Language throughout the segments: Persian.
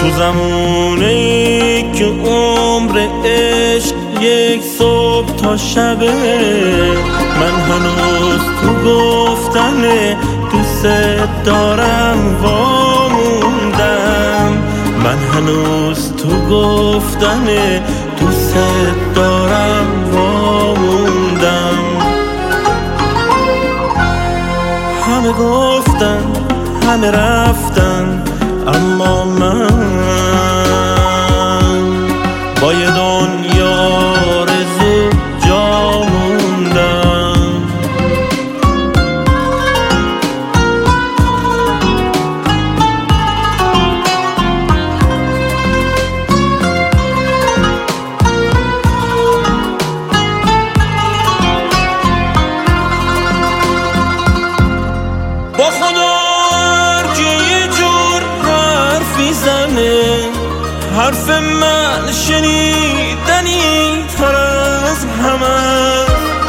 تو زمونه‌ای که عمر عشق یک صبح تا شبه، من هنوز تو گفتن دوست دارم واموندم. من هنوز تو گفتن دوست دارم واموندم. همه گفتن همه رفتن، اما من با یه دنیا آرزو جا موندم. با خدا که یه جور حرفی زنه، حرف من شنیدنی تر از همه.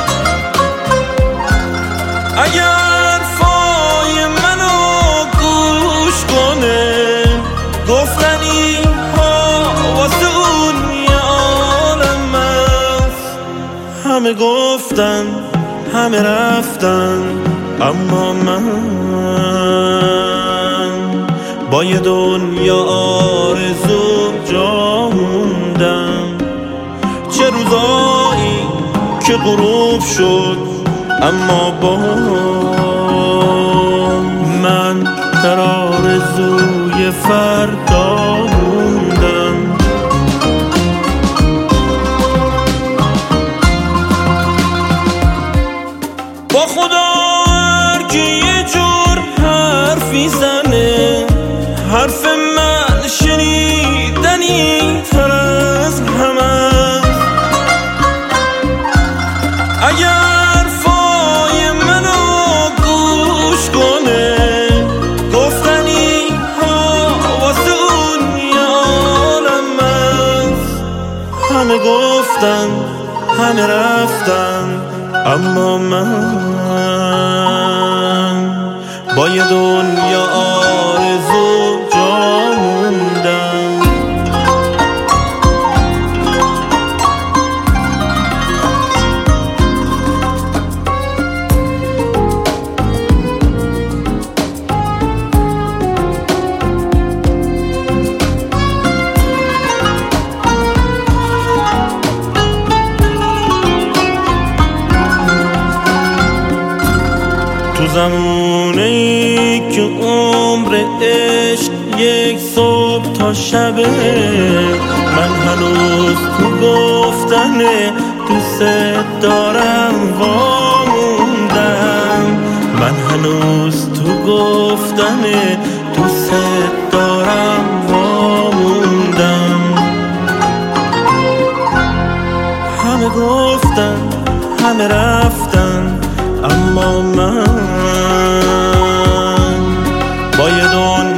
اگر فای منو گوش کنه، گفتنی ها واسه اون یه عالم است. همه گفتن همه رفتن، اما من با یه دنیا آرزو جا موندم. چه روزایی که غروب شد، اما با من در آرزوی فردا موندم. با خدا که یه جور حرفی زنه، حرف من شنیدنی تر از همه. اگر فای منو گوش کنه، گفتنی ها واسه اون یه عالم است. همه گفتن همه رفتن، اما من با یه دنیا آرزو جا موندم. تو زمونه‌ای که عمر عشق یک صبح تا شبه، من هنوز تو گفتن دوست دارم واموندم. من هنوز تو گفتن دوست دارم واموندم. همه گفتن همه رفتن، اما من با یه دنیا